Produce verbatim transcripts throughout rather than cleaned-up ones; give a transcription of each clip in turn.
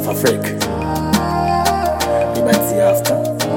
Africa. The bad after.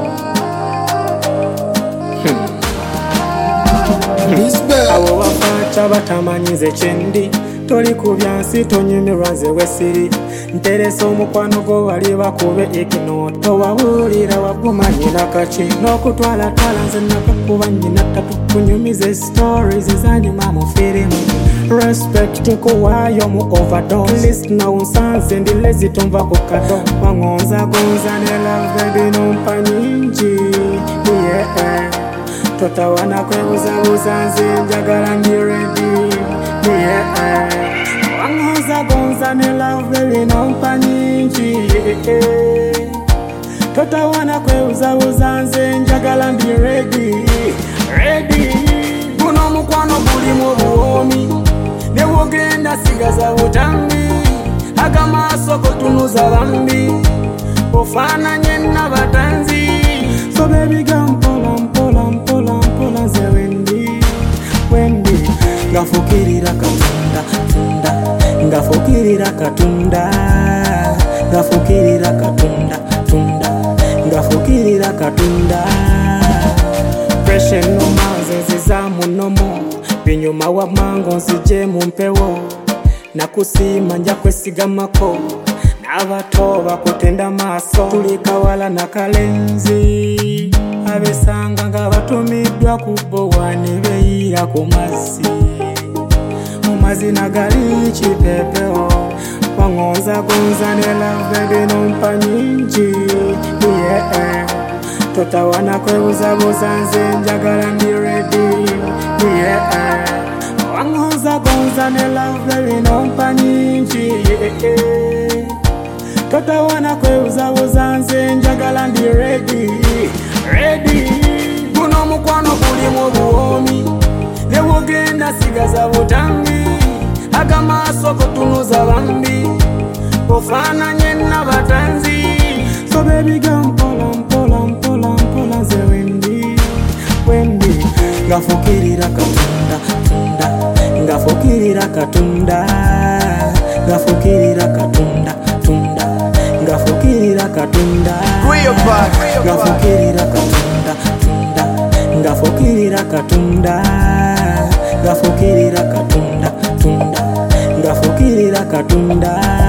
Abo bafacha batamanyize kyendi toli ku byansi tonyumirwa nze wesiri nteresa omukwano gwo wali bakube ikino towawulira waguma nyina kaki n'okutwala twala nze nakakuba nyina tatu kunyumize stories zanyuma mu firimu respect nkuwaayo mu overdose listen unsanze ndi lazy tumva ku kado wangonza gonza ne love baby nompa nyingi yeah. Totawana kwebuzabuza nze njagala ndi ready yeah. Wangoza gonza ne love baby nompa nyingi yeah. Totawana kwebuzabuza nze njagala ndi ready ready. Guno mukwano guli mu buwomi ne wogenda sigaza butambi agamaaso gotunuza bambi ofaananye n'abatanzi so baby gampola mpola mpola mpola nze wendi wendi ngafukirira katunda tunda ngafukirira katunda ngafukirira katunda tunda ngafukirira katunda pressure no manze zizamu nomo binyuma wa mango nsije mu mpewo nakusima nja kwesigamako n'abato bakutenda maaso tulikawala na kalenzi abesanga nga batumiddwa ku bbowa ne beeyira ku mazzi mu mazina gali kipepeo wangonza gonza ne love baby nompa nyingi yeah. Totawana kwebuzabuza nze njagala ndi ready yeah. Wangonza gonza ne love baby nompa nyingi yeah. Totawana kwebuzabuza nze njagala ndi ready ready. Guno mukwano guli mu buwomi ne wogenda sigaza butambi agamaaso gotunuza bambi ofaananye n'abatanzi so baby gampola mpola mpola mpola nze wendi wendi ngafukirira katunda tunda ngafukirira katunda ngafukirira katunda tunda ngafukirira katunda ngafukirira katunda tunda ngafukirira katunda ngafukirira katunda tunda ngafukirira katunda